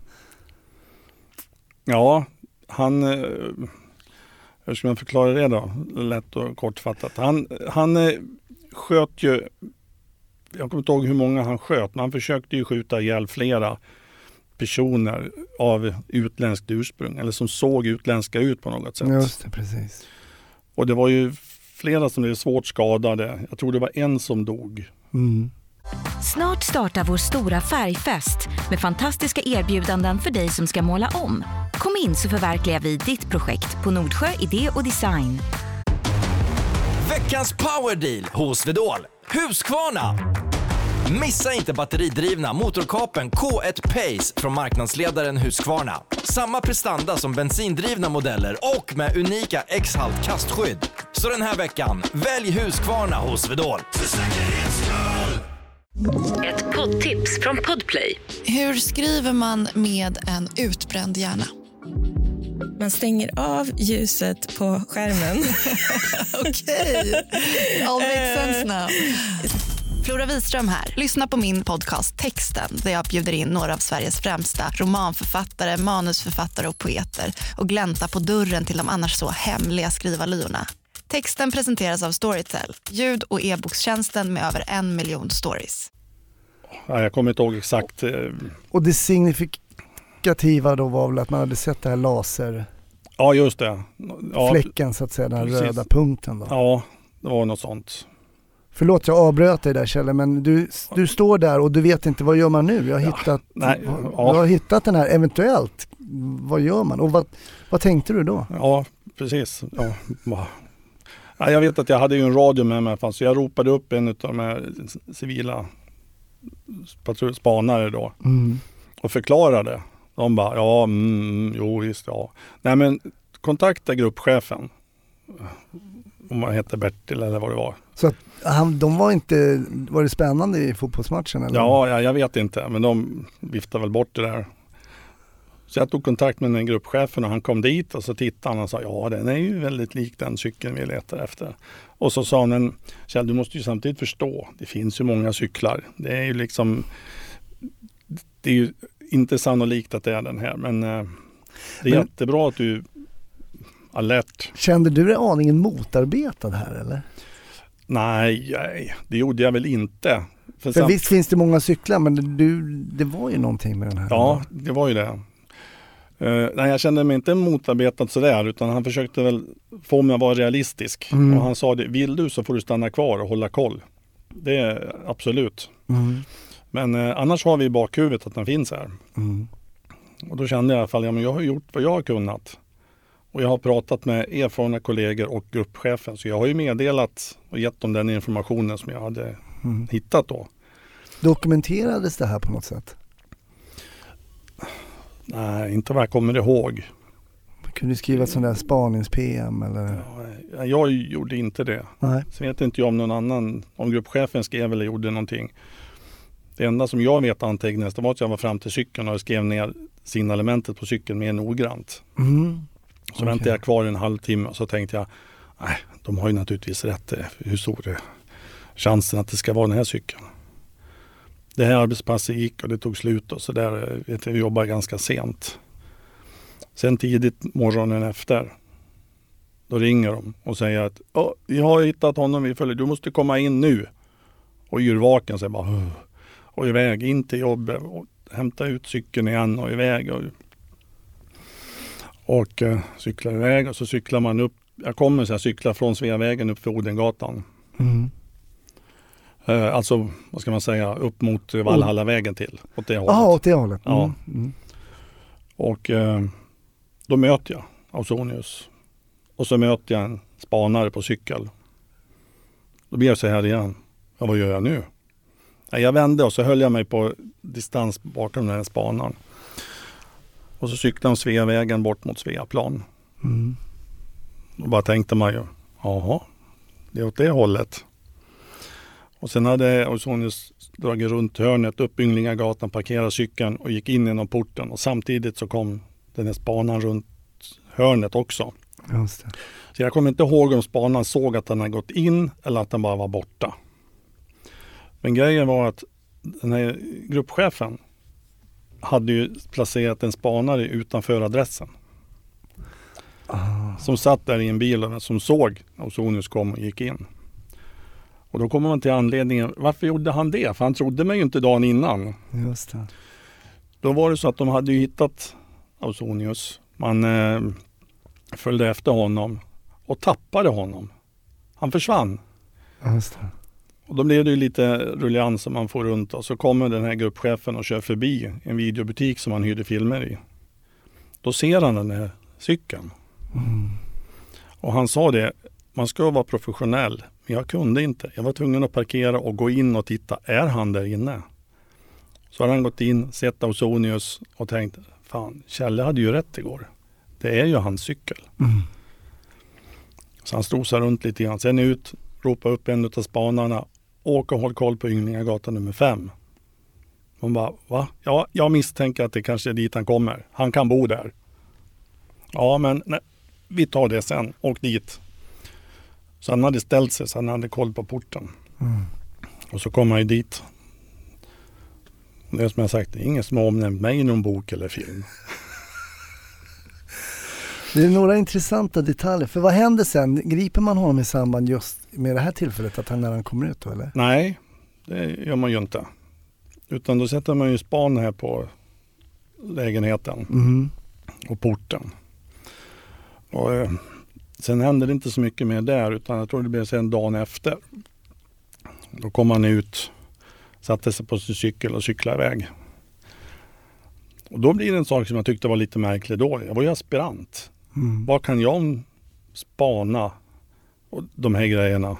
Ja, han... Hur ska man förklara det då? Lätt och kortfattat. Han, han sköt ju... Jag kommer inte ihåg hur många han sköt, men han försökte ju skjuta ihjäl flera personer av utländskt ursprung eller som såg utländska ut på något sätt. Just det, precis. Och det var ju flera som blev svårt skadade. Jag tror det var en som dog. Mm. Snart startar vår stora färgfest med fantastiska erbjudanden för dig som ska måla om. Kom in så förverkligar vi ditt projekt på Nordsjö Idé och Design. Veckans powerdeal hos Vedol. Husqvarna. Missa inte batteridrivna motorkapen K ett Pace från marknadsledaren Husqvarna. Samma prestanda som bensindrivna modeller och med unika X-halt kastskydd. Så den här veckan, välj Husqvarna hos Vedol. Ett poddtips från Podplay. Hur skriver man med en utbränd hjärna? Man stänger av ljuset på skärmen. Okej, all makes sense now. Flora Wiström här. Lyssna på min podcast Texten där jag bjuder in några av Sveriges främsta romanförfattare, manusförfattare och poeter och glänta på dörren till de annars så hemliga skrivarlyorna. Texten presenteras av Storytel, ljud- och e-bokstjänsten med över en miljon stories. Ja, jag kommer inte ihåg exakt. Och det signifikativa då var väl att man hade sett det här laser... Ja, just det. Ja, fläcken så att säga, den här precis. Röda punkten då. Ja, det var något sånt. Förlåt, jag avbröt dig där Kjell, men du, du står där och du vet inte vad gör man nu. Jag har, ja, hittat, nej, ja. jag har hittat den här eventuellt. Vad gör man? Och vad, vad tänkte du då? Ja, precis. Ja. Ja, jag vet att jag hade ju en radio med mig, så jag ropade upp en av de här civila spanare då Mm. och förklarade. De bara, ja, mm, jo visst, ja. Nej men kontakta gruppchefen. Om man heter Bertil eller vad det var. Så att han, de var inte, var det spännande i fotbollsmatchen? Eller? Ja, ja, jag vet inte, men de viftade väl bort det där. Så jag tog kontakt med den gruppchefen och han kom dit och så tittade han och sa, ja den är ju väldigt lik den cykeln vi letar efter. Och så sa han, Kjell, du måste ju samtidigt förstå, det finns ju många cyklar. Det är ju liksom, det är ju inte sannolikt att det är den här, men eh, det är men, jättebra att du är alert. Kände du dig aningen motarbetad här eller? Nej, nej, det gjorde jag väl inte. För, För sam- visst finns det många cyklar, men du, det var ju någonting med den här. Ja, det var ju det. Uh, nej, jag kände mig inte motarbetad sådär, utan han försökte väl få mig att vara realistisk. Mm. Och han sa det, vill du så får du stanna kvar och hålla koll. Det är absolut. Mm. Men uh, annars har vi i bakhuvudet att den finns här. Mm. Och då kände jag i alla fall, ja, men jag har gjort vad jag har kunnat. Och jag har pratat med erfarna kollegor och gruppchefen. Så jag har ju meddelat och gett dem den informationen som jag hade Mm. hittat då. Dokumenterades det här på något sätt? Nej, inte vad jag kommer ihåg. Kunde du skriva sån där spanings-P M eller? Ja, jag gjorde inte det. Nej. Sen vet inte jag om någon annan, om gruppchefen skrev eller gjorde någonting. Det enda som jag vet antecknades, det var att jag var fram till cykeln och skrev ner signalementet på cykeln mer noggrant. Mm. Så okay. väntade jag kvar en halvtimme och så tänkte jag, nej, de har ju naturligtvis rätt. Hur stor är chansen att det ska vara den här cykeln? Det här arbetspasset gick och det tog slut och så där, vet jag, vi jobbar ganska sent. Sen tidigt morgonen efter, då ringer de och säger att vi har hittat honom, vi följer, du måste komma in nu. Och yrvaken säger bara, Hur. och iväg in till jobbet och hämta ut cykeln igen och iväg. Och, och uh, cyklar iväg och så cyklar man upp, jag kommer så jag cyklar från Sveavägen upp för Odengatan. Mm. Uh, alltså, vad ska man säga, upp mot Valhallavägen till, åt det hållet. Ja, åt det hållet. Mm. Ja. Mm. Och uh, då möter jag Ausonius. Och så möter jag en spanare på cykel. Då blir jag så här igen. Ja, vad gör jag nu? Ja, jag vände och så höll jag mig på distans bakom den här spanaren. Och så cyklade de Sveavägen bort mot Sveaplan. Mm. Och bara tänkte man ju, jaha, det är åt det hållet. Och sen hade Ausonius dragit runt hörnet upp Ynglingagatan, parkerade cykeln och gick in genom porten. Och samtidigt så kom den här spanaren runt hörnet också. Just det. Så jag kommer inte ihåg om spanaren såg att den hade gått in eller att den bara var borta. Men grejen var att den här gruppchefen hade ju placerat en spanare utanför adressen. Ah. Som satt där i en bil och som såg Ausonius kom och gick in. Och då kommer man till anledningen, varför gjorde han det? För han trodde mig ju inte dagen innan. Just det. Då var det så att de hade ju hittat Ausonius. Man eh, följde efter honom och tappade honom. Han försvann. Just det. Och då blev det ju lite rullians som man får runt och så kommer den här gruppchefen och kör förbi en videobutik som han hyrde filmer i. Då ser han den här cykeln. Mm. Och han sa det, man ska vara professionell. Men jag kunde inte. Jag var tvungen att parkera och gå in och titta. Är han där inne? Så har han gått in, sett Ausonius och tänkt, fan, Kjelle hade ju rätt igår. Det är ju hans cykel. Mm. Så han strosar runt lite grann. Sen ut, ropar upp en av spanarna. Åk och håll koll på Ynglingagatan nummer fem. Hon bara, va? Ja, jag misstänker att det kanske är dit han kommer. Han kan bo där. Ja, men nej, vi tar det sen. Åk dit. Så han hade ställt sig så han hade koll på porten. Mm. Och så kom han ju dit. Det är som jag sagt, det är ingen som har omnämnt mig i någon bok eller film. Det är några intressanta detaljer. För vad händer sen? Griper man honom i samband just med det här tillfället att han när han kommer ut då, eller? Nej, det gör man ju inte. Utan då sätter man ju span här på lägenheten Mm. och porten. Och eh, sen hände det inte så mycket mer där utan jag tror det blev sen dagen efter. Då kom han ut, satte sig på sin cykel och cyklade iväg. Och då blir det en sak som jag tyckte var lite märklig då. Jag var ju aspirant. Mm. Vad kan jag spana och de här grejerna.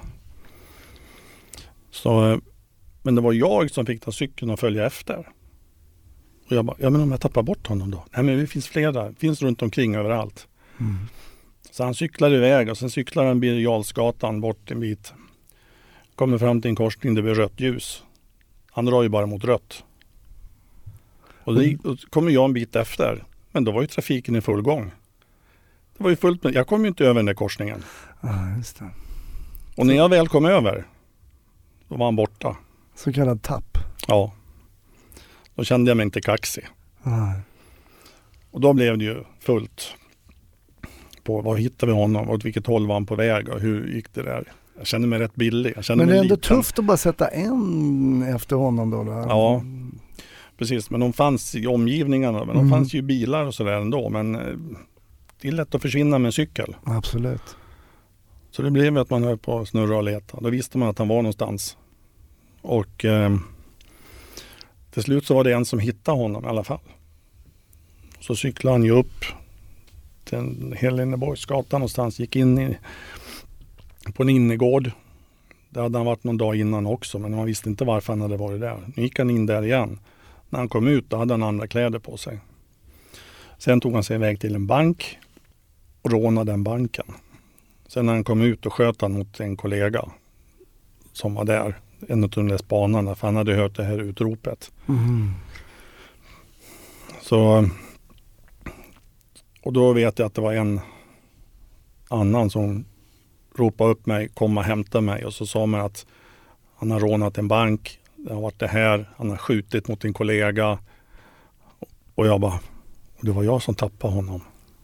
Så, men det var jag som fick ta cykeln och följa efter. Och jag bara, ja men om jag tappar bort honom då? Nej men det finns flera, det finns runt omkring överallt. Mm. Så han cyklar iväg och sen cyklar han Birger Jarlsgatan bort en bit. Kommer fram till en korsning där det blir rött ljus. Han drar ju bara mot rött. Och det, då kommer jag en bit efter. Men då var ju trafiken i full gång. Det var ju fullt med, jag kom ju inte över den där korsningen. Ja, just det. Och när jag väl kom över, då var han borta. Så kallad tapp. Ja. Då kände jag mig inte kaxig. Ja. Och då blev det ju fullt på var hittade vi honom, åt vilket håll var han på väg och hur gick det där. Jag kände mig rätt billig. Jag kände men det är mig ändå liten. tufft att bara sätta en efter honom då. då. Ja, precis. Men de fanns i omgivningarna. Men Mm. de fanns ju bilar och sådär ändå. Men eh, det är lätt att försvinna med en cykel. Absolut. Så det blev att man höll på att snurra och leta. Då visste man att han var någonstans. Och eh, till slut så var det en som hittade honom i alla fall. Så cyklade han ju upp till Heleneborgsgatan någonstans. Gick in i, på en innergård. Där hade han varit någon dag innan också. Men man visste inte varför han hade varit där. Nu gick han in där igen. När han kom ut då hade han andra kläder på sig. Sen tog han sig iväg till en bank. Och rånade den banken. Sen när han kom ut och sköt han mot en kollega. Som var där. En av de där spanarna. För han hade hört det här utropet. Mm. Så... Och då vet jag att det var en annan som ropade upp mig, kom och hämta mig. Och så sa man att han har rånat en bank. Det har varit det här. Han har skjutit mot en kollega. Och jag bara, och det var jag som tappade honom.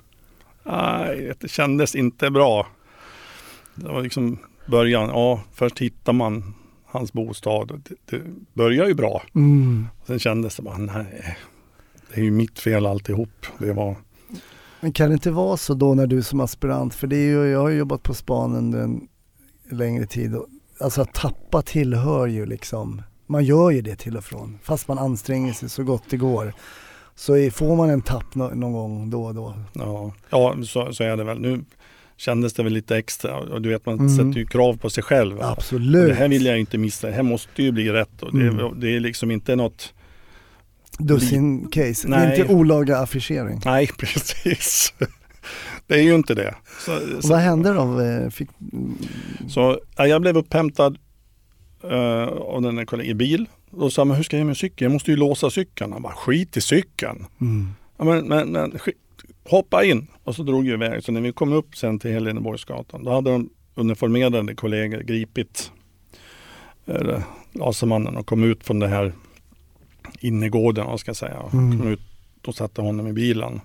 Nej, det kändes inte bra. Det var liksom början. Ja, först hittar man hans bostad. Det, det börjar ju bra. Mm. Sen kändes det bara, nej, det är ju mitt fel alltihop. Det var... Men kan det inte vara så då när du som aspirant, för det är ju, jag har ju jobbat på span under en längre tid, och, alltså att tappa tillhör ju liksom, man gör ju det till och från, fast man anstränger sig så gott det går, så är, får man en tapp no, någon gång då och då. Ja, ja så, så är det väl. Nu kändes det väl lite extra, och du vet man Mm. sätter ju krav på sig själv. Absolut. Och det här vill jag inte missa, det här måste ju bli rätt, och det, Mm. det är liksom inte något... Dussin case. Det är Nej. inte olaga affischering. Nej, precis. Det är ju inte det. Så, Och så, vad hände då? Fick... så ja, jag blev upphämtad uh, av den där kollegan i bil. Och sa, men hur ska jag göra med cykeln? Jag måste ju låsa cykeln. Han bara, skit i cykeln. Mm. Ja, men, men, men skit, hoppa in. Och så drog jag iväg. Så när vi kom upp sen till Heleneborgsgatan, då hade de uniformerade kollegor gripit uh, lasermannen och kom ut från det här innergården, vad ska jag säga. Mm. Kom ut och satte honom i bilen.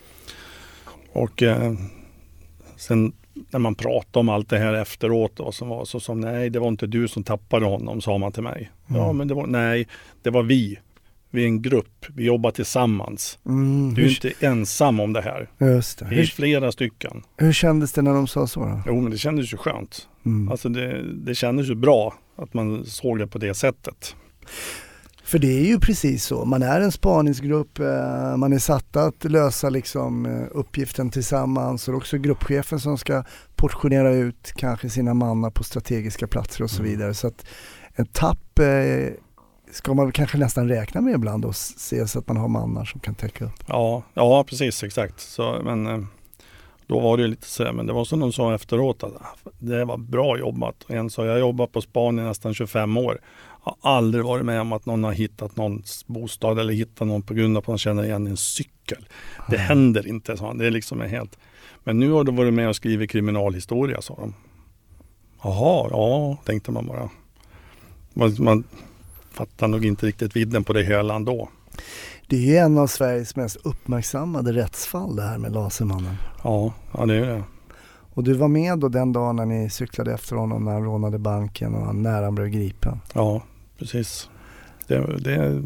Och eh, sen när man pratade om allt det här efteråt och som var så som, nej, det var inte du som tappade honom, sa man till mig. Mm. Ja, men det var, nej, det var vi. Vi är en grupp, vi jobbar tillsammans. Mm. Du är Hur... inte ensam om det här. Just det. Vi är Hur... flera stycken. Hur kändes det när de sa så då? Jo, men det kändes ju skönt. Mm. Alltså det, det kändes ju bra att man såg det på det sättet. För det är ju precis så. Man är en spaningsgrupp, eh, man är satt att lösa liksom, eh, uppgiften tillsammans, och också gruppchefen som ska portionera ut kanske sina mannar på strategiska platser och så vidare. Så att en tapp eh, ska man kanske nästan räkna med ibland och se så att man har mannar som kan täcka upp. Ja, ja precis, exakt. Så, men eh, då var det ju lite så, men det var som de sa efteråt att det var bra jobbat. Och en sa, jag har jobbat på span i nästan tjugofem år. Jag har aldrig varit med om att någon har hittat någons bostad eller hittat någon på grund av att man känner igen en cykel. Det Mm. händer inte, så det är liksom helt... Men nu har du varit med och skrivit kriminalhistoria, sa de. Jaha, ja, tänkte man bara. Man, man fattar nog inte riktigt vidden på det hela ändå. Det är ju en av Sveriges mest uppmärksammade rättsfall det här med lasermannen. Ja, ja det är det. Och du var med då den dagen när ni cyklade efter honom när han rånade banken och han nära blev gripen. Ja, precis. Det, det,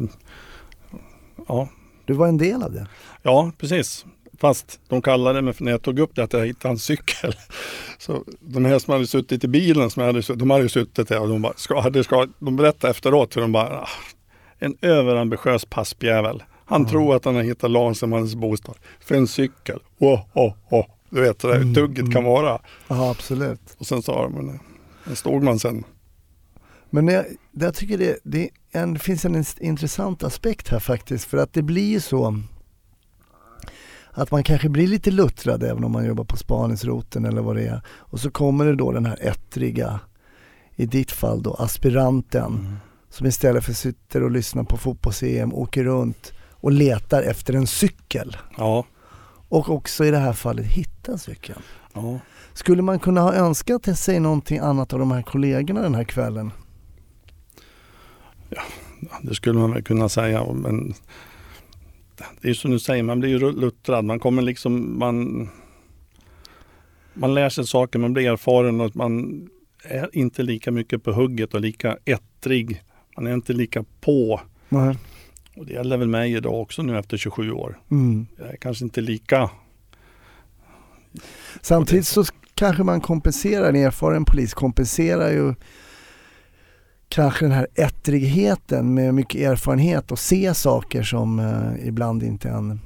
ja. Du var en del av det. Ja, precis. Fast de kallade mig, när jag tog upp det, att jag hittade en cykel. Så de här som hade suttit i bilen, som hade, de hade suttit där och de bara, ska, hade, ska, de berättade efteråt hur de bara, ah, en överambitiös paspjävel. Han Mm. tror att han har hittat Lasermannens bostad för en cykel. Oh, oh, oh. Du vet, det där tugget mm. kan vara. Ja, absolut. Och sen sa de, men den stod man sen. Men jag, jag tycker det, det en, finns en intressant aspekt här faktiskt. För att det blir ju så att man kanske blir lite luttrad även om man jobbar på spaningsroten eller vad det är. Och så kommer det då den här ettriga, i ditt fall då, aspiranten. Mm. Som istället för sitter och lyssnar på fotbolls-E M åker runt och letar efter en cykel. Ja. Och också i det här fallet hitta cykeln. Ja. Skulle man kunna ha önskat sig någonting annat av de här kollegorna den här kvällen? Ja, det skulle man väl kunna säga. Men det är ju som du säger, man blir ju luttrad. Man kommer liksom, man, man lär sig saker, man blir erfaren och man är inte lika mycket på hugget och lika ettrig. Man är inte lika på. Mm. Och det gäller väl mig idag också nu efter tjugosju år. Mm. Jag är kanske inte lika. Samtidigt så kanske man kompenserar, en erfaren polis kompenserar ju kanske den här ettrigheten med mycket erfarenhet och se saker som eh, ibland inte en,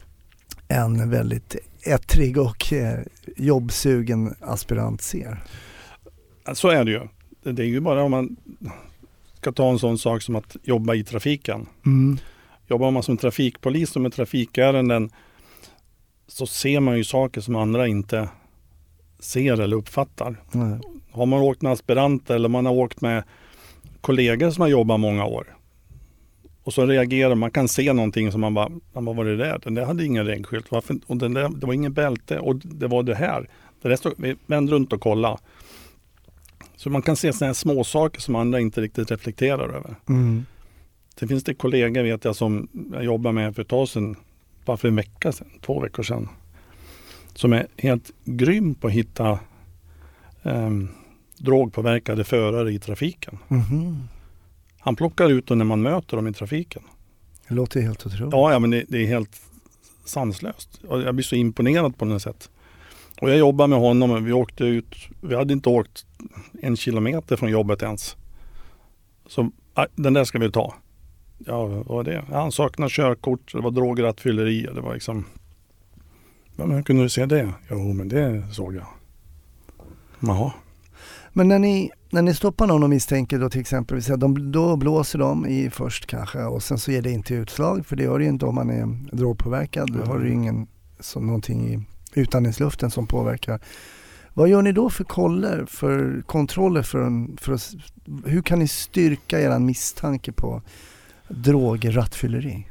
en väldigt ettrig och eh, jobbsugen aspirant ser. Så är det ju. Det är ju bara om man ska ta en sån sak som att jobba i trafiken. Mm. Jobbar man som trafikpolis och med trafikärenden så ser man ju saker som andra inte ser eller uppfattar. Mm. Har man åkt med aspiranter eller man har åkt med kollegor som har jobbat många år och så reagerar man, kan se någonting som man bara, vad var det där? Den där hade ingen regnskylt. Varför? Och den där, det var ingen bälte och det var det här. Det där stod, vi vände runt och kolla. Så man kan se sådana här små saker som andra inte riktigt reflekterar över. Mm. Sen finns det kollegor vet jag som jag jobbar med för ett tag sedan, bara för en vecka sedan, två veckor sedan, som är helt grym på att hitta um, drogpåverkade förare i trafiken. Mm. Han plockar ut dem när man möter dem i trafiken. Det låter helt otroligt. Ja, ja men det, det är helt sanslöst. Jag blir så imponerad på något sätt. Och jag jobbar med honom och vi åkte ut, vi hade inte åkt en kilometer från jobbet ens. Så den där ska vi ta. Ja, vad var det? Ja, han saknar körkort, det var drograttfylleri, det var liksom. Ja, men hur kunde du se det? Jo, men det såg jag. Jaha. Men när ni, när ni stoppar någon och misstänker då till exempel, då blåser de i först kanske och sen så ger det inte utslag, för det gör det ju inte om man är drogpåverkad. Mm. Då har du ju ingen som någonting i utandningsluften som påverkar. Vad gör ni då för koller, för kontroller för, en, för att, hur kan ni styrka er misstanke på drograttfylleri?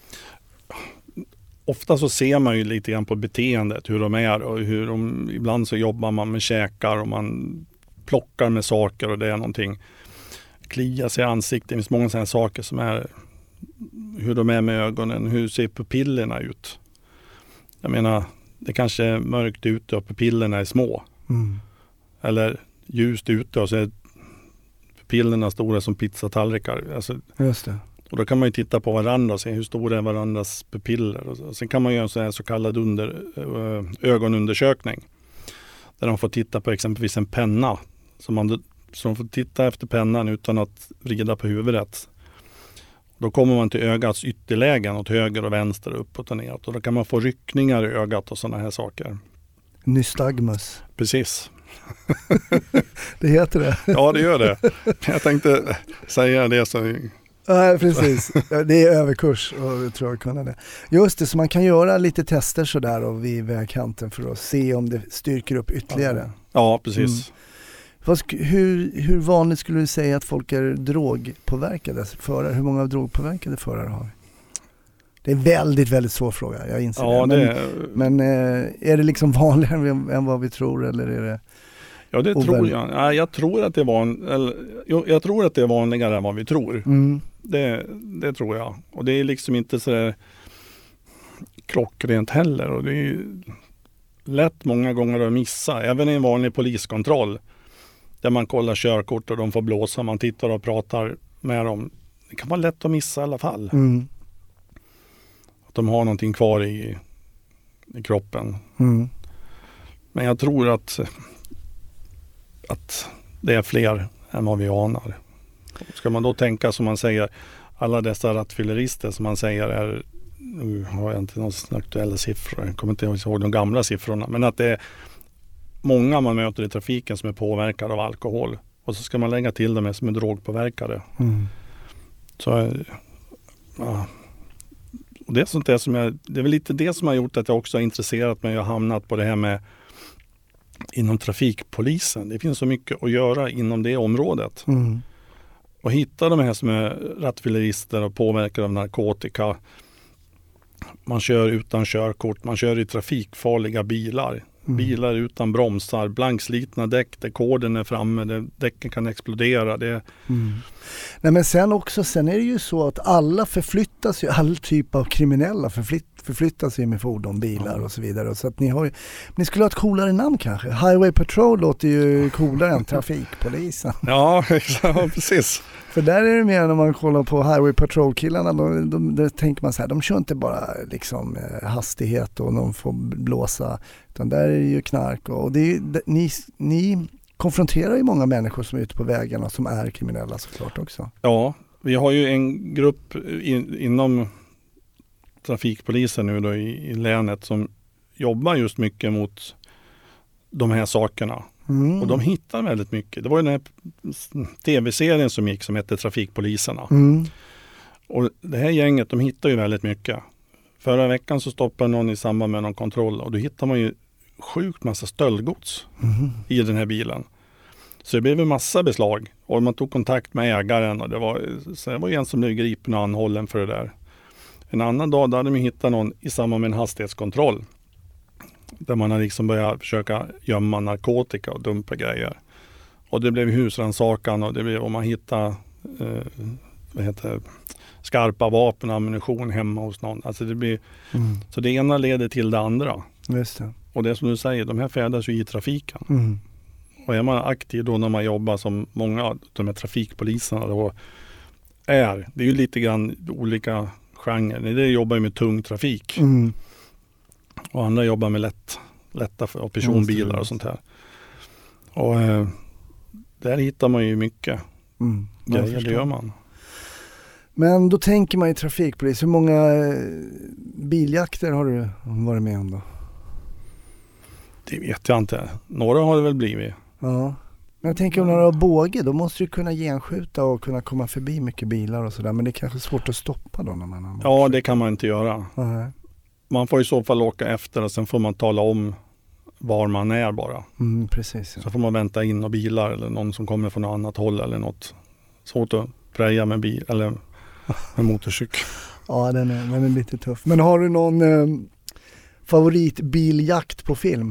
Ofta så ser man ju lite grann på beteendet, hur de är och hur de, ibland så jobbar man med käkar och man plockar med saker och det är någonting. Kliar sig i ansiktet, det finns många sådana saker som är hur de är med ögonen, hur ser pupillerna ut? Jag menar, det kanske är mörkt ute och pupillerna är små. Mm. Eller ljust ute och så är pupillerna stora som pizzatallrikar. Alltså, just det. Och då kan man ju titta på varandra och se hur stora är varandras pupiller. Och sen kan man göra en sån här så kallad under, ögonundersökning. Där de får titta på exempelvis en penna. Så man, så de får titta efter pennan utan att vrida på huvudet. Då kommer man till ögats ytterlägen åt höger och vänster, uppåt och neråt. Och då kan man få ryckningar i ögat och sådana här saker. Nystagmus. Precis. Det heter det. Ja, det gör det. Jag tänkte säga det så... Nej, precis. Det är överkurs och jag tror jag kunna det. Just det, så man kan göra lite tester sådär och vid vägkanten för att se om det styrker upp ytterligare. Ja, ja precis. Mm. Fast hur, hur vanligt skulle du säga att folk är drogpåverkade förare? Hur många drogpåverkade förare har vi? Det är en väldigt, väldigt svår fråga, jag inser ja, det. Men, det. men är det liksom vanligare än vad vi tror eller är det... Ja, det oväl... tror jag. Ja, jag tror att det var en, eller, jag, jag tror att det är vanligare än vad vi tror. Mm. Det, det tror jag. Och det är liksom inte så där klockrent heller. Och det är lätt många gånger att missa. Även i en vanlig poliskontroll där man kollar körkort och de får blåsa. Man tittar och pratar med dem. Det kan vara lätt att missa i alla fall. Mm. Att de har någonting kvar i, i kroppen. Mm. Men jag tror att att det är fler än vad vi anar. Ska man då tänka som man säger, alla dessa rattfyllerister som man säger är nu har jag inte några aktuella siffror, jag kommer inte ihåg de gamla siffrorna, men att det är många man möter i trafiken som är påverkade av alkohol. Och så ska man lägga till dem som är drogpåverkade. Mm. Så, ja. Och det är sånt där som jag, det är väl lite det som har gjort att jag också har intresserat mig och hamnat på det här med inom trafikpolisen. Det finns så mycket att göra inom det området. Mm. Och hitta de här som är rattfyllerister och påverkade av narkotika. Man kör utan körkort, man kör i trafikfarliga bilar. Mm. Bilar utan bromsar, blankslitna däck där koden är framme, där däcken kan explodera. Det... Mm. Nej, men sen också, sen är det ju så att alla förflyttas ju, all typ av kriminella förflytt, förflyttas ju med fordon, bilar mm. och så vidare. Så att ni har ju, ni skulle ha ett coolare namn kanske. Highway Patrol låter ju coolare än trafikpolisen. Ja, ja, precis. För där är det mer när man kollar på Highway Patrol-killarna, de, de, de tänker man så här, de kör inte bara liksom eh, hastighet och de får blåsa, utan där är det ju knark. Och det är, det, ni, ni konfronterar ju många människor som är ute på vägarna som är kriminella såklart också. Ja, vi har ju en grupp in, inom trafikpolisen nu då i, i länet som jobbar just mycket mot de här sakerna. Mm. Och de hittar väldigt mycket. Det var ju den här tv-serien som gick som hette Trafikpoliserna. Mm. Och det här gänget, de hittar ju väldigt mycket. Förra veckan så stoppade någon i samband med någon kontroll och då hittar man ju sjukt massa stöldgods mm. i den här bilen. Så det blev en massa beslag och man tog kontakt med ägaren och det var, så det var en som blev gripen och anhållen för det där. En annan dag hade man hittat någon i samband med en hastighetskontroll. Där man har liksom börjat försöka gömma narkotika och dumpa grejer. Och det blev husrannsakan och det blev om man hittar eh, vad heter, skarpa vapen och ammunition hemma hos någon. Alltså det blir, mm. Så det ena leder till det andra. Just det. Och det som du säger, de här färdas ju i trafiken. Mm. Och är man aktiv då när man jobbar som många av de här trafikpoliserna då är, det är ju lite grann olika genrer. Det jobbar ju med tung trafik. Mm. Och andra jobbar med lätt, lätta och personbilar och sånt här. Och eh, där hittar man ju mycket mm, grejer, det gör man. Men då tänker man i trafikpolis, hur många biljakter har du varit med om då? Det vet jag inte. Några har det väl blivit. Ja. Men jag tänker om några har båge, då måste du kunna genskjuta och kunna komma förbi mycket bilar och sådär. Men det är kanske svårt att stoppa då när man har... Ja, det kan man inte göra. Nej. Man får i så fall åka efter och sen får man tala om var man är bara. Mm, precis. Ja. Så får man vänta in och bilar eller någon som kommer från något annat håll eller något. Svårt att preja med bil eller med motorcykel. Ja, den är, den är lite tuff. Men har du någon eh, favoritbiljakt på film?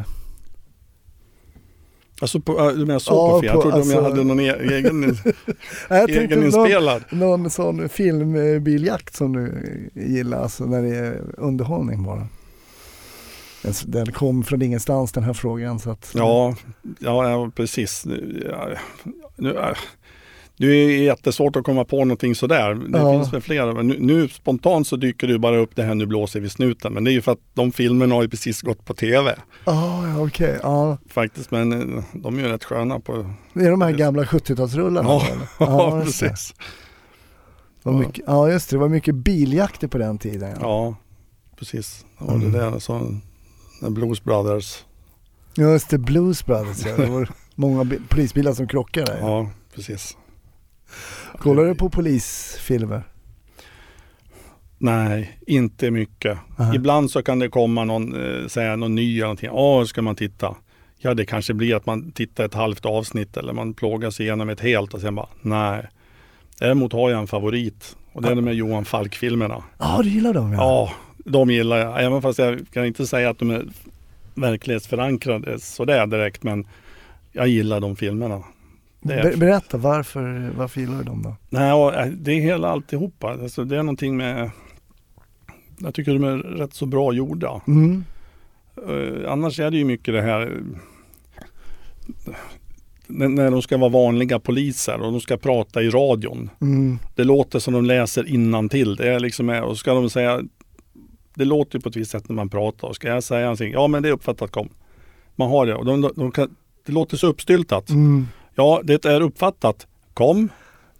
Alltså på, du menar så ja, på film? Jag trodde alltså... om jag hade någon e- egen, jag egen inspelad. Någon, någon sån filmbiljakt som du gillar, alltså när det är underhållning bara. Den kom från ingenstans den här frågan. Så att... ja, ja, precis. Ja, nu, det är jättesvårt att komma på någonting sådär. Det ja. finns väl flera. Men nu, nu spontant så dyker du bara upp det här Nu blåser vi snuten. Men det är ju för att de filmerna har ju precis gått på tv. Oh, okej. Okay. Ja, faktiskt, men de är ju rätt sköna på... Det är de här gamla sjuttiotalsrullarna? Ja, ja, precis. Det var mycket, ja, just det. Det var mycket biljakter på den tiden. Ja, ja precis. Det var mm. det där så, Blues Brothers. Just det, Blues Brothers. Ja. Det var många bi- polisbilar som krockade. Ja, precis. Kollar du på polisfilmer? Nej, inte mycket. Aha. Ibland så kan det komma någon, eh, säga någon ny eller någonting. Ja, ska man titta? Ja, det kanske blir att man tittar ett halvt avsnitt eller man plågar sig igenom ett helt och sen bara, nej. Däremot har jag en favorit och det är de här Johan Falk-filmerna. Ja, du gillar dem, ja. Ja, de gillar jag. Även fast jag kan inte säga att de är verklighetsförankrade sådär direkt, men jag gillar de filmerna. Är... Berätta, varför, varför gillar du dem då? Nej, det är hela alltihopa. Alltså, det är någonting med... Jag tycker de är rätt så bra gjorda. Mm. Uh, annars är det ju mycket det här... N- när de ska vara vanliga poliser och de ska prata i radion. Mm. Det låter som de läser innantill. Det är liksom... Och ska de säga... Det låter ju på ett visst sätt när man pratar. Och ska jag säga någonting? Ja, men det är uppfattat, kom. Man har det. Och de, de, de kan, det låter så uppstyltat. Mm. Ja, det är uppfattat. Kom.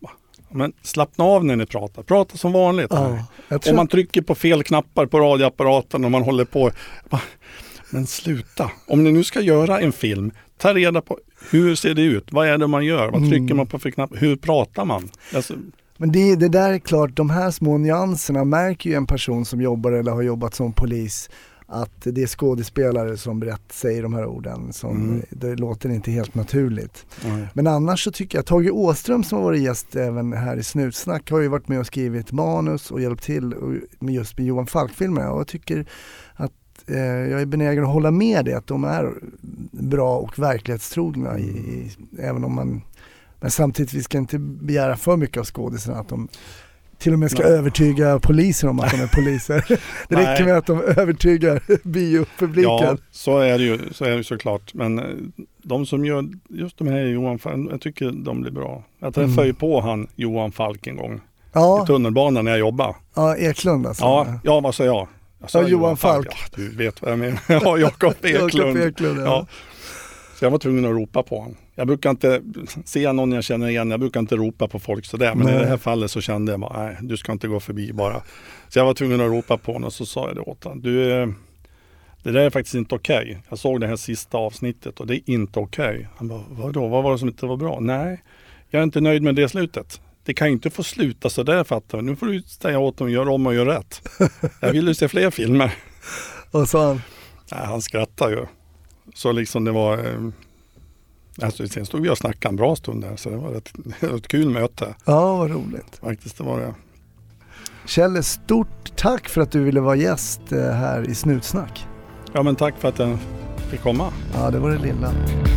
Men slappna av när ni pratar. Prata som vanligt. Ja, Om man trycker på fel knappar på radioapparaten och man håller på. Men sluta. Om ni nu ska göra en film, ta reda på hur ser det ut? Vad är det man gör? Vad trycker mm. man på för knapp? Hur pratar man? Alltså... Men det, det där är klart, de här små nyanserna märker ju en person som jobbar eller har jobbat som polis, att det är skådespelare som berätt säger de här orden som mm. det låter inte helt naturligt. Mm. Men annars så tycker jag att Tage Åström som har varit gäst även här i Snutsnack har ju varit med och skrivit manus och hjälpt till med just med Johan Falk-filmerna, och jag tycker att eh, jag är benägen att hålla med det, att de är bra och verklighetstrogna mm. i, i, även om man, men samtidigt vi ska inte begära för mycket av skådespelarna att de till och med ska Nej. övertyga polisen om att de är poliser. Det räcker Nej. med att de övertygar biopubliken. Ja, så är det ju, så är det såklart. Men de som gör just de här Johan Falk, jag tycker de blir bra. Jag träffade mm. ju på han Johan Falk en gång. Ja. I tunnelbanan när jag jobbade. Ja, Eklund alltså. Ja, ja vad sa jag? jag sa ja, Johan, Johan Falk. Falk. Ja, du vet vad jag menar. Ja, Jakob Eklund. Jakob Eklund, ja. ja. Så jag var tvungen att ropa på honom. Jag brukar inte, se någon jag känner igen, jag brukar inte ropa på folk sådär. Men nej. I det här fallet så kände jag bara, nej, du ska inte gå förbi bara. Så jag var tvungen att ropa på honom, och så sa jag det åt honom. Du, det där är faktiskt inte okej. Okay. Jag såg det här sista avsnittet och det är inte okej. Okay. Han bara, vadå? Vad var det som inte var bra? Nej, jag är inte nöjd med det slutet. Det kan ju inte få sluta så där, fattar. Nu får du säga åt dem och göra om och göra rätt. Jag vill ju se fler filmer. Och så han? Nej, han skrattar ju. Så liksom det var... Alltså, sen stod vi och snackade en bra stund där, så det var ett, ett kul möte. Ja, vad roligt. Faktiskt, det var det. Kjelle, stort tack för att du ville vara gäst här i Snutsnack. Ja, men tack för att jag fick komma. Ja, det var det lilla.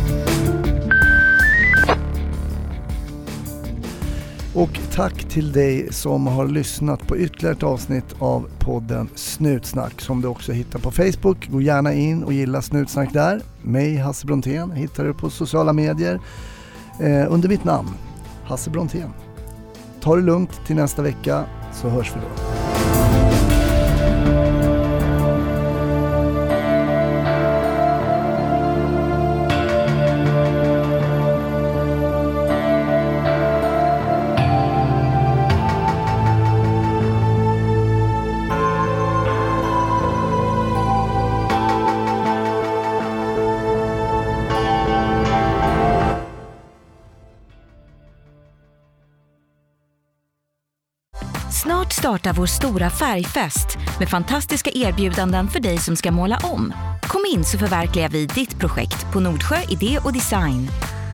Och tack till dig som har lyssnat på ytterligare ett avsnitt av podden Snutsnack, som du också hittar på Facebook. Gå gärna in och gilla Snutsnack där. Mig, Hasse Brontén, hittar du på sociala medier eh, under mitt namn, Hasse Brontén. Ta det lugnt till nästa vecka, så hörs vi då. Snart startar vår stora färgfest med fantastiska erbjudanden för dig som ska måla om. Kom in så förverkligar vi ditt projekt på Nordsjö Idé och Design.